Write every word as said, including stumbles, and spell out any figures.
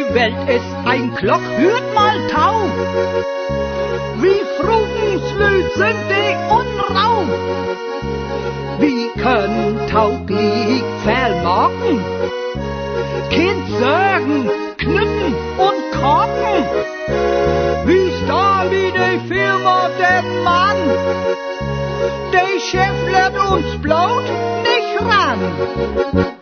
die Welt ist ein Glock, hört mal tau. Wie frugenslüt sind die unrau. Wie können tauglich vermocken? Kind sagen, knüpfen und korken. Wie Stahl wie die Firma der Mann. Der Chef lädt uns bloß nicht ran.